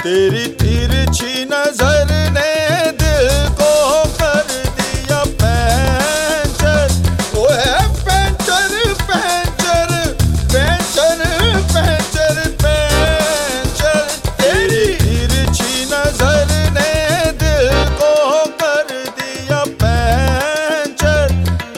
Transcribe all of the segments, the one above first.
तेरी तिरछी नजर ने दिल को कर दिया पैंचर। ओए puncture puncture puncture puncture puncture. तेरी तिरछी नजर ने दिल को कर दिया पैंचर।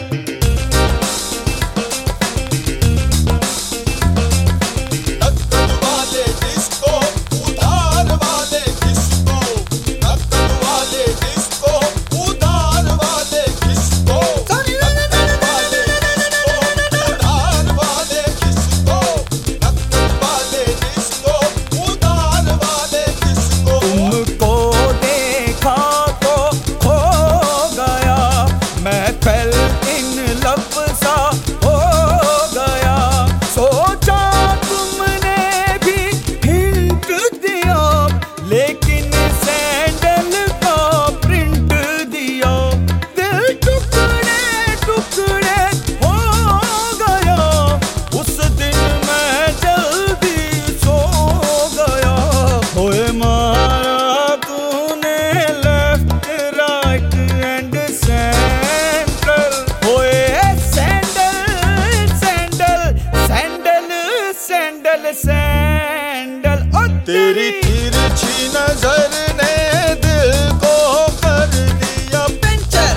नकद वाले डिस्को उधार वाले किसको, नकद वाले डिस्को उधार वाले किसको, नकद वाले डिस्को उधार वाले किसको, नकद वाले डिस्को उधार वाले किसको। तुमको देखा तो खो गया, मैं फेल इन लव सा हो गया। सोचा तुमने भी हिंट दिया, लेकिन सैंडल का प्रिंट दिया। दिल टुकड़े टुकड़े हो गया, उस दिन मैं जल्दी सो गया। होए मारा तूने लेफ्ट राइट एंड सेंट्रल। होए sandal sandal sandal sandal sandal. ओ तेरी तिरछी नजर ने दिल को कर दिया पेंचर।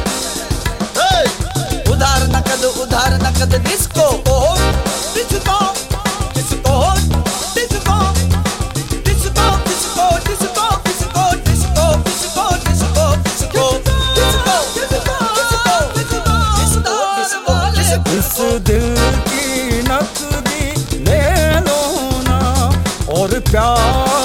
उधार नकद disco disco disco disco disco disco disco disco disco disco disco disco disco. इस दिल की नकदी ले लो ना और प्यार